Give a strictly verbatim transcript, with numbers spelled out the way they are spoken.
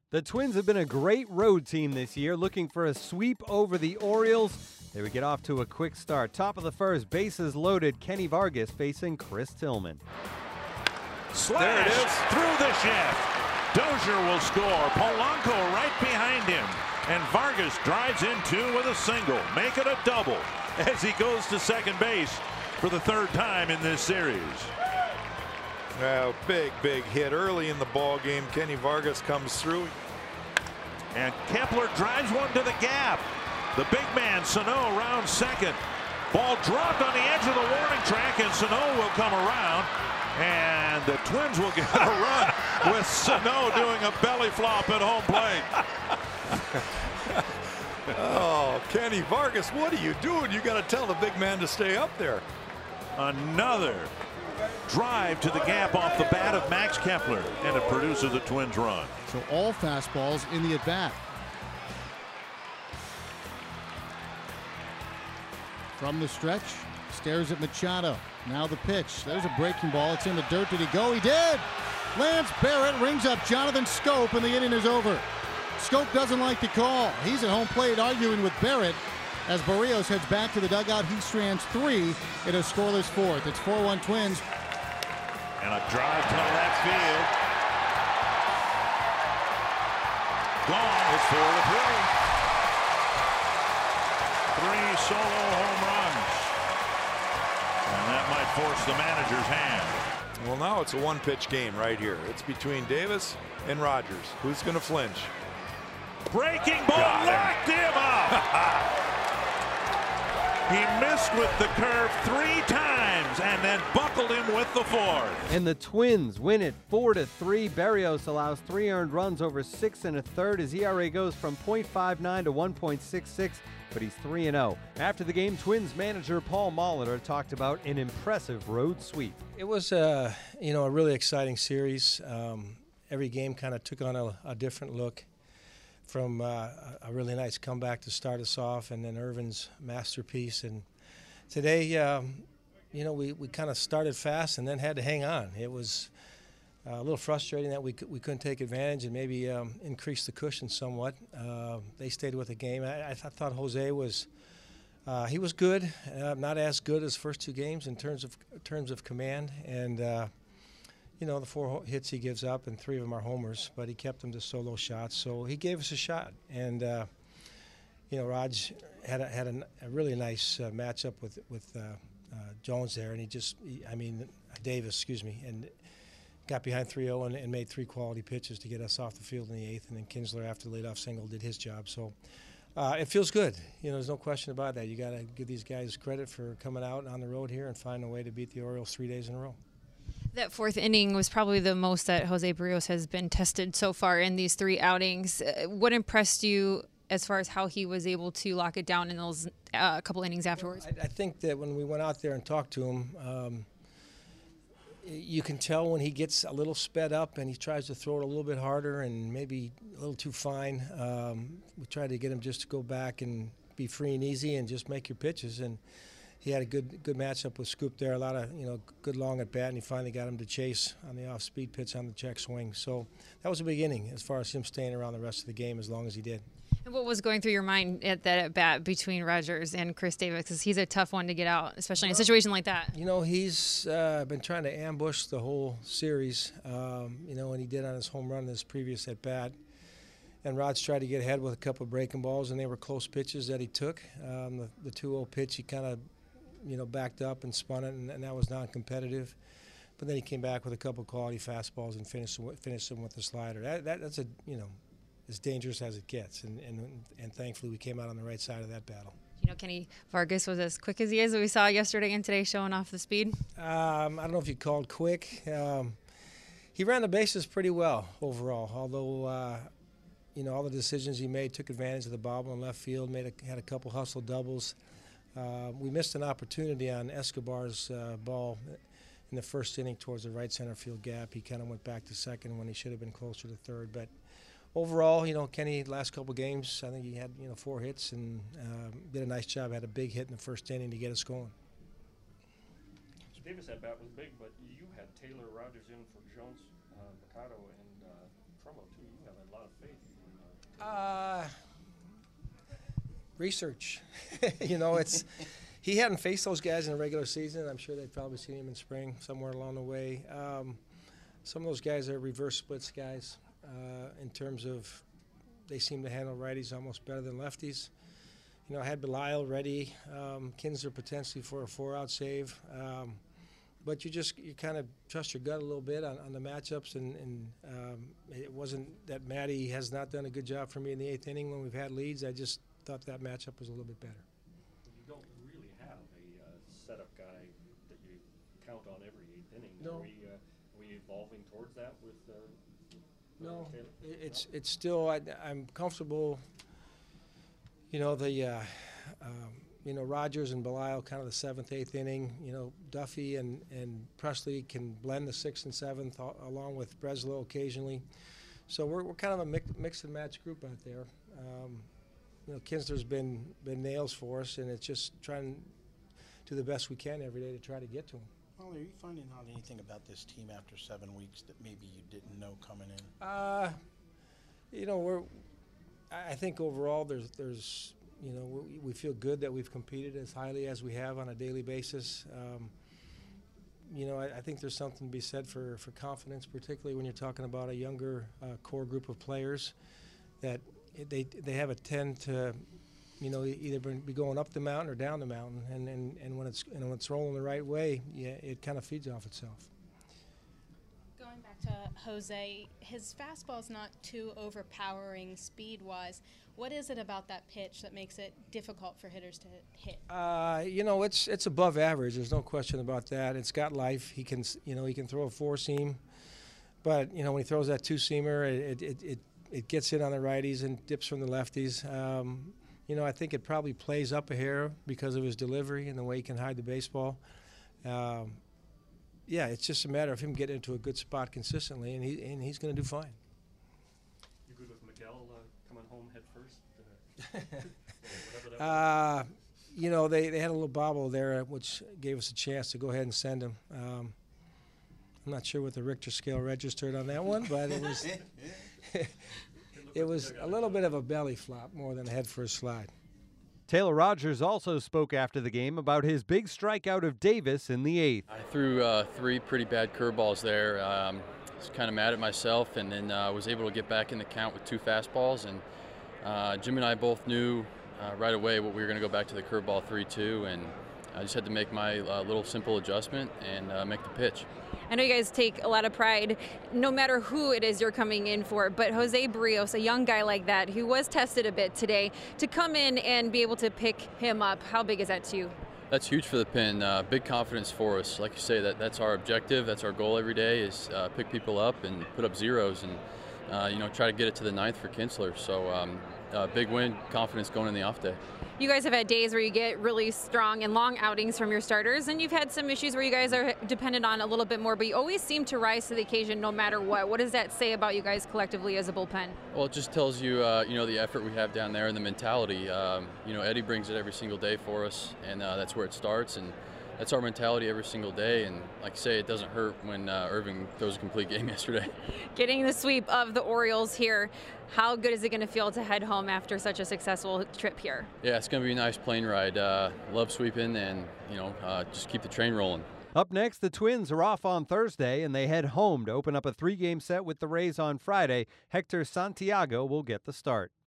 The Twins have been a great road team this year, looking for a sweep over the Orioles. They would get off to a quick start. Top of the first, bases loaded. Kenny Vargas facing Chris Tillman. Slash there it is. Through the shaft. Dozier will score. Polanco right behind him. And Vargas drives in two with a single. Make it a double as he goes to second base for the third time in this series. Well, big, big hit early in the ball game. Kenny Vargas comes through. And Kepler drives one to the gap. The big man, Sano, round second. Ball dropped on the edge of the warning track, and Sano will come around. And the Twins will get a run with Sano doing a belly flop at home plate. Oh, Kenny Vargas, what are you doing? You got to tell the big man to stay up there. Another drive to the gap off the bat of Max Kepler, and it produces a Twins run. So all fastballs in the at bat. From the stretch, stares at Machado. Now the pitch. There's a breaking ball. It's in the dirt. Did he go? He did. Lance Barrett rings up Jonathan Schoop, and the inning is over. Schoop doesn't like the call. He's at home plate arguing with Barrett. As Barrios heads back to the dugout, he strands three in a scoreless fourth. It's four one Twins. And a drive to left field. Gone. It's four to three. Three solo home runs. And that might force the manager's hand. Well, now it's a one-pitch game right here. It's between Davis and Rogers. Who's going to flinch? Breaking ball locked him up. He missed with the curve three times and then buckled him with the fourth. And the Twins win it four to three. Barrios allows three earned runs over six and a third. His E R A goes from point five nine to one point six six, but he's three and oh. After the game, Twins manager Paul Molitor talked about an impressive road sweep. It was, uh, you know, a really exciting series. Um, every game kind of took on a, a different look. From uh, a really nice comeback to start us off, and then Irvin's masterpiece. And today, um, you know, we, we kind of started fast and then had to hang on. It was uh, a little frustrating that we, we couldn't take advantage and maybe um, increase the cushion somewhat. Uh, they stayed with the game. I, I thought Jose was uh, he was good, uh, not as good as first two games in terms of in terms of command. And uh, you know, the four hits he gives up, and three of them are homers, but he kept them to solo shots, so he gave us a shot. And, uh, you know, Raj had a, had a, a really nice uh, matchup with with uh, uh, Jones there, and he just, he, I mean, Davis, excuse me, and got behind three oh and, and made three quality pitches to get us off the field in the eighth, and then Kinsler, after the leadoff single, did his job. So uh, it feels good. You know, there's no question about that. You got to give these guys credit for coming out on the road here and finding a way to beat the Orioles three days in a row. That fourth inning was probably the most that Jose Barrios has been tested so far in these three outings. Uh, what impressed you as far as how he was able to lock it down in those uh, couple innings afterwards? I, I think that when we went out there and talked to him, um, you can tell when he gets a little sped up and he tries to throw it a little bit harder and maybe a little too fine. Um, we tried to get him just to go back and be free and easy and just make your pitches. And he had a good good matchup with Schoop there, a lot of, you know, good long at bat, and he finally got him to chase on the off-speed pitch on the check swing. So that was a beginning as far as him staying around the rest of the game as long as he did. And what was going through your mind at that at bat between Rogers and Chris Davis? Because he's a tough one to get out, especially in a situation like that. You know, he's uh, been trying to ambush the whole series, um, you know, and he did on his home run in his previous at bat. And Raj tried to get ahead with a couple of breaking balls, and they were close pitches that he took. Um, the, the two oh pitch, he kind of, you know, backed up and spun it, and, and that was non-competitive. But then he came back with a couple of quality fastballs and finished finished them with the slider. That, that that's a, you know, as dangerous as it gets, and, and and thankfully we came out on the right side of that battle. You know, Kenny Vargas was as quick as he is that we saw yesterday and today, showing off the speed. Um, I don't know if you called quick. Um, he ran the bases pretty well overall, although. Uh, You know, all the decisions he made, took advantage of the bobble in left field, made a, had a couple hustle doubles. Uh, we missed an opportunity on Escobar's uh, ball in the first inning towards the right center field gap. He kind of went back to second when he should have been closer to third. But overall, you know, Kenny, last couple games, I think he had, you know, four hits and uh, did a nice job. Had a big hit in the first inning to get us going. So Davis at bat was big, but you had Taylor, Rogers in for Jones, uh, Mercado, and uh, Trumbo too. You have a lot of Uh, research. you know, it's he hadn't faced those guys in the regular season. I'm sure they've probably seen him in spring somewhere along the way. Um, some of those guys are reverse splits guys uh, in terms of they seem to handle righties almost better than lefties. You know, I had Belial ready, um, Kinsler potentially for a four-out save. Um, but you just you kind of trust your gut a little bit on, on the matchups, and, and um, it wasn't that Matty has not done a good job for me in the eighth inning when we've had leads. I just thought that matchup was a little bit better. You don't really have a uh, setup guy that you count on every eighth inning. No. Are we, uh, are we evolving towards that with uh, No, Taylor? it's it's still I, I'm comfortable. You know the uh, um, you know Rogers and Belial kind of the seventh, eighth inning. You know Duffy and and Presley can blend the sixth and seventh al- along with Breslow occasionally. So we're we're kind of a mix, mix and match group out there. Um, you know Kinsler's been been nails for us, and it's just trying to do the best we can every day to try to get to him. Well, are you finding out anything about this team after seven weeks that maybe you didn't know coming in? Uh, you know, we're. I I think overall, there's, there's, you know, we, we feel good that we've competed as highly as we have on a daily basis. Um, you know, I, I think there's something to be said for, for confidence, particularly when you're talking about a younger uh, core group of players that they they have a tend to, you know, either be going up the mountain or down the mountain, and, and, and when it's and when it's rolling the right way, yeah, it kind of feeds off itself. Going back to Jose, his fastball's not too overpowering speed-wise. What is it about that pitch that makes it difficult for hitters to hit? Uh, you know, it's it's above average. There's no question about that. It's got life. He can, you know, he can throw a four-seam, but you know, when he throws that two-seamer, it it it, it gets in on the righties and dips from the lefties. Um, you know, I think it probably plays up a hair because of his delivery and the way he can hide the baseball. Um, yeah, it's just a matter of him getting into a good spot consistently, and he and he's going to do fine. You good with Miguel uh, coming home head first? Uh, uh, you know, they, they had a little bobble there, which gave us a chance to go ahead and send him. Um, I'm not sure what the Richter scale registered on that one, but it was it was a little bit of a belly flop more than a head first slide. Taylor Rogers also spoke after the game about his big strikeout of Davis in the eighth. I threw uh, three pretty bad curveballs there. Um, was kind of mad at myself, and then uh, was able to get back in the count with two fastballs. And uh, Jim and I both knew uh, right away what we were going to go back to the curveball three two, and I just had to make my uh, little simple adjustment and uh, make the pitch. I know you guys take a lot of pride, no matter who it is you're coming in for, but Jose Barrios, a young guy like that, who was tested a bit today, to come in and be able to pick him up, how big is that to you? That's huge for the Pen. Uh, big confidence for us. Like you say, that that's our objective. That's our goal every day is uh, pick people up and put up zeros and, uh, you know, try to get it to the ninth for Kinsler. So um, uh, big win, confidence going in the off day. You guys have had days where you get really strong and long outings from your starters, and you've had some issues where you guys are dependent on a little bit more, but you always seem to rise to the occasion no matter what. What does that say about you guys collectively as a bullpen? Well, it just tells you, uh, you know, the effort we have down there and the mentality. Um, you know, Eddie brings it every single day for us, and uh, that's where it starts, and that's our mentality every single day. And like I say, it doesn't hurt when uh, Irving throws a complete game yesterday. Getting the sweep of the Orioles here, how good is it going to feel to head home after such a successful trip here? Yeah, it's going to be a nice plane ride. Uh, love sweeping, and you know, uh, just keep the train rolling. Up next, the Twins are off on Thursday, and they head home to open up a three-game set with the Rays on Friday. Hector Santiago will get the start.